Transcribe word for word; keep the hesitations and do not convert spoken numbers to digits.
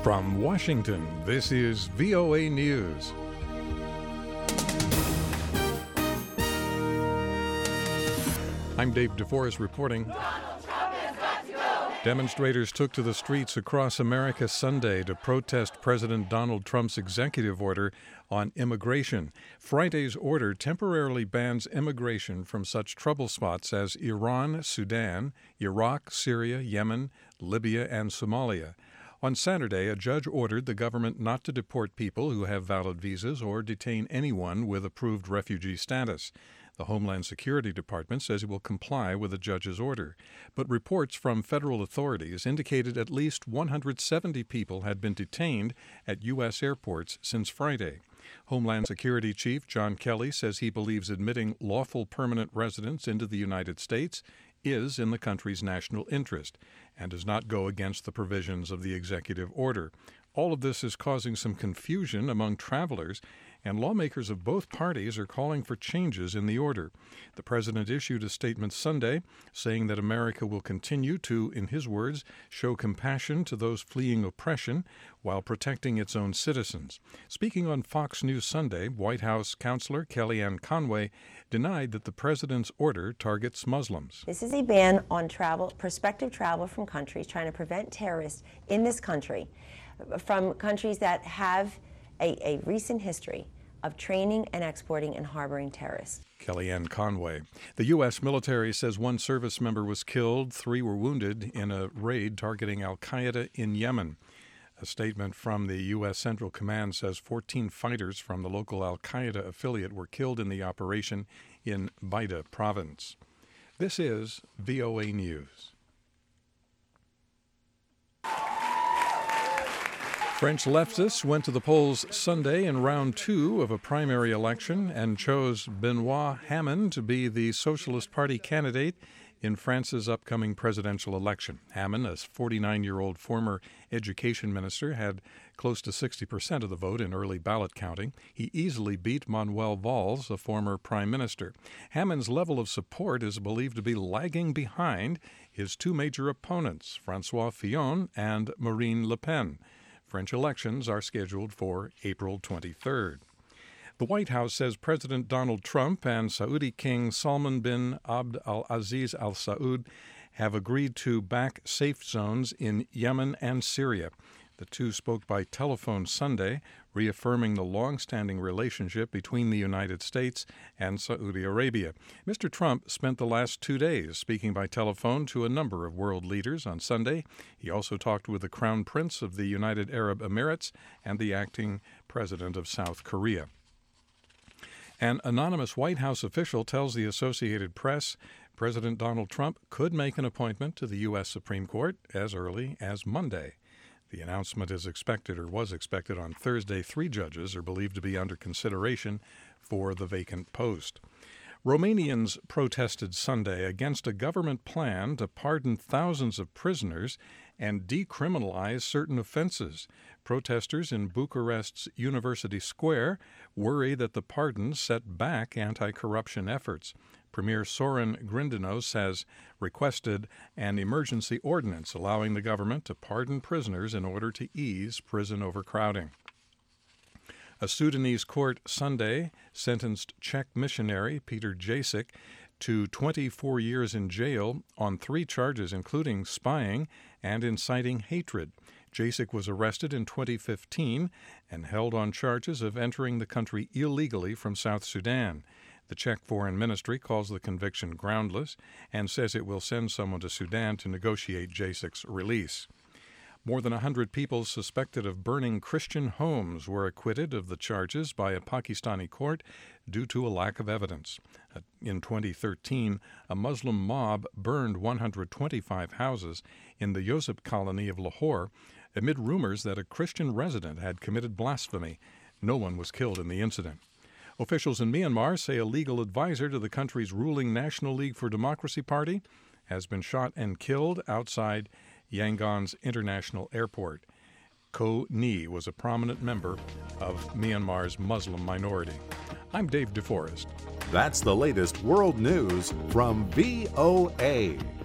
From Washington, this is V O A News. I'm Dave DeForest reporting. Donald Trump has got to go. Demonstrators took to the streets across America Sunday to protest President Donald Trump's executive order on immigration. Friday's order temporarily bans immigration from such trouble spots as Iran, Sudan, Iraq, Syria, Yemen, Libya, and Somalia. On Saturday, a judge ordered the government not to deport people who have valid visas or detain anyone with approved refugee status. The Homeland Security Department says it will comply with the judge's order. But reports from federal authorities indicated at least one hundred seventy people had been detained at U S airports since Friday. Homeland Security Chief John Kelly says he believes admitting lawful permanent residents into the United States is in the country's national interest and does not go against the provisions of the executive order. All of this is causing some confusion among travelers, and lawmakers of both parties are calling for changes in the order. The president issued a statement Sunday saying that America will continue to, in his words, show compassion to those fleeing oppression while protecting its own citizens. Speaking on Fox News Sunday, White House counselor Kellyanne Conway denied that the president's order targets Muslims. This is a ban on travel, prospective travel from countries trying to prevent terrorists in this country, from countries that have a, a recent history of training and exporting and harboring terrorists. Kellyanne Conway. The U S military says one service member was killed, three were wounded in a raid targeting al-Qaeda in Yemen. A statement from the U S Central Command says fourteen fighters from the local al-Qaeda affiliate were killed in the operation in Baida province. This is V O A News. French leftists went to the polls Sunday in round two of a primary election and chose Benoit Hamon to be the Socialist Party candidate in France's upcoming presidential election. Hamon, a forty-nine-year-old former education minister, had close to sixty percent of the vote in early ballot counting. He easily beat Manuel Valls, a former prime minister. Hamon's level of support is believed to be lagging behind his two major opponents, François Fillon and Marine Le Pen. French elections are scheduled for April twenty-third. The White House says President Donald Trump and Saudi King Salman bin Abd al-Aziz Al Saud have agreed to back safe zones in Yemen and Syria. The two spoke by telephone Sunday, reaffirming the long-standing relationship between the United States and Saudi Arabia. Mister Trump spent the last two days speaking by telephone to a number of world leaders. On Sunday, he also talked with the Crown Prince of the United Arab Emirates and the acting president of South Korea. An anonymous White House official tells the Associated Press President Donald Trump could make an appointment to the U S Supreme Court as early as Monday. The announcement is expected or was expected on Thursday. Three judges are believed to be under consideration for the vacant post. Romanians protested Sunday against a government plan to pardon thousands of prisoners and decriminalize certain offenses. Protesters in Bucharest's University Square worry that the pardons set back anti-corruption efforts. Premier Sorin Grindenos has requested an emergency ordinance allowing the government to pardon prisoners in order to ease prison overcrowding. A Sudanese court Sunday sentenced Czech missionary Peter Jacek to twenty-four years in jail on three charges, including spying and inciting hatred. Jacek was arrested in twenty fifteen and held on charges of entering the country illegally from South Sudan. The Czech Foreign Ministry calls the conviction groundless and says it will send someone to Sudan to negotiate Jacek's release. More than one hundred people suspected of burning Christian homes were acquitted of the charges by a Pakistani court due to a lack of evidence. In twenty thirteen, a Muslim mob burned one hundred twenty-five houses in the Yusuf colony of Lahore amid rumors that a Christian resident had committed blasphemy. No one was killed in the incident. Officials in Myanmar say a legal advisor to the country's ruling National League for Democracy Party has been shot and killed outside Yangon's international airport. Ko Ni was a prominent member of Myanmar's Muslim minority. I'm Dave DeForest. That's the latest world news from V O A.